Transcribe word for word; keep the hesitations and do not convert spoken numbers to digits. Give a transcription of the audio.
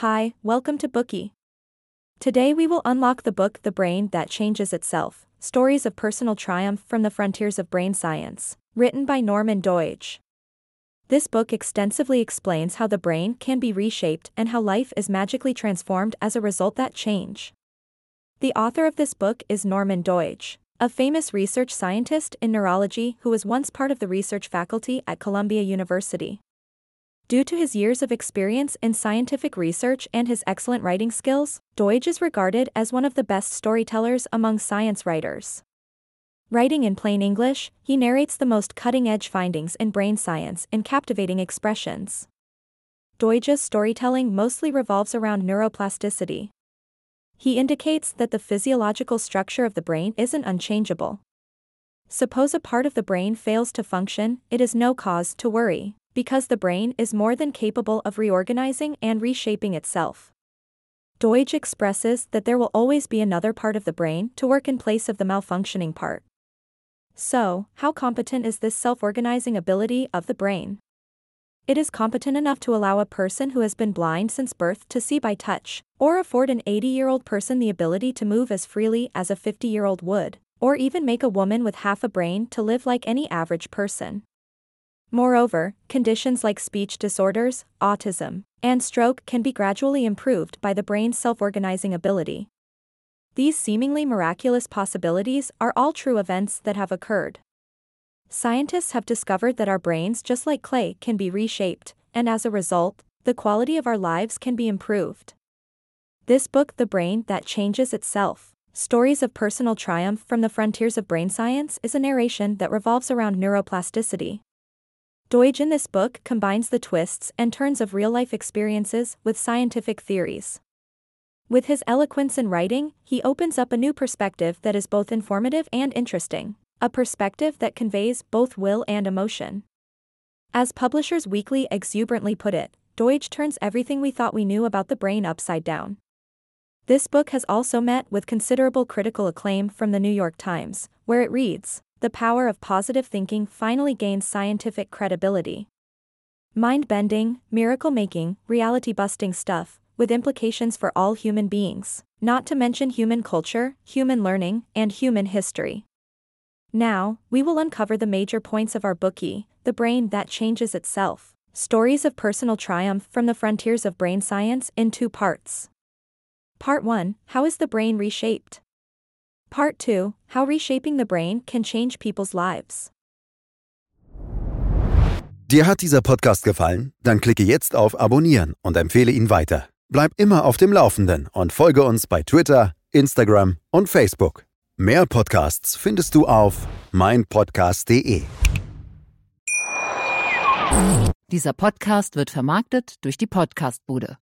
Hi, welcome to Bookie. Today we will unlock the book The Brain That Changes Itself, Stories of Personal Triumph from the Frontiers of Brain Science, written by Norman Doidge. This book extensively explains how the brain can be reshaped and how life is magically transformed as a result of that change. The author of this book is Norman Doidge, a famous research scientist in neurology who was once part of the research faculty at Columbia University. Due to his years of experience in scientific research and his excellent writing skills, Doidge is regarded as one of the best storytellers among science writers. Writing in plain English, he narrates the most cutting-edge findings in brain science in captivating expressions. Doidge's storytelling mostly revolves around neuroplasticity. He indicates that the physiological structure of the brain isn't unchangeable. Suppose a part of the brain fails to function, it is no cause to worry, because the brain is more than capable of reorganizing and reshaping itself. Doidge expresses that there will always be another part of the brain to work in place of the malfunctioning part. So, how competent is this self-organizing ability of the brain? It is competent enough to allow a person who has been blind since birth to see by touch, or afford an eighty-year-old person the ability to move as freely as a fifty-year-old would, or even make a woman with half a brain to live like any average person. Moreover, conditions like speech disorders, autism, and stroke can be gradually improved by the brain's self-organizing ability. These seemingly miraculous possibilities are all true events that have occurred. Scientists have discovered that our brains, just like clay, can be reshaped, and as a result, the quality of our lives can be improved. This book, The Brain That Changes Itself, Stories of Personal Triumph from the Frontiers of Brain Science, is a narration that revolves around neuroplasticity. Doidge in this book combines the twists and turns of real-life experiences with scientific theories. With his eloquence in writing, he opens up a new perspective that is both informative and interesting, a perspective that conveys both will and emotion. As Publishers Weekly exuberantly put it, Doidge turns everything we thought we knew about the brain upside down. This book has also met with considerable critical acclaim from the New York Times, where it reads, "The power of positive thinking finally gains scientific credibility. Mind-bending, miracle-making, reality-busting stuff, with implications for all human beings, not to mention human culture, human learning, and human history." Now, we will uncover the major points of our bookie, The Brain That Changes Itself, Stories of Personal Triumph from the Frontiers of Brain Science, in two parts. Part one, How is the brain reshaped? Part two, How reshaping the brain can change people's lives. Dir hat dieser Podcast gefallen? Dann klicke jetzt auf Abonnieren und empfehle ihn weiter. Bleib immer auf dem Laufenden und folge uns bei Twitter, Instagram und Facebook. Mehr Podcasts findest du auf mein podcast punkt de. Dieser Podcast wird vermarktet durch die Podcastbude.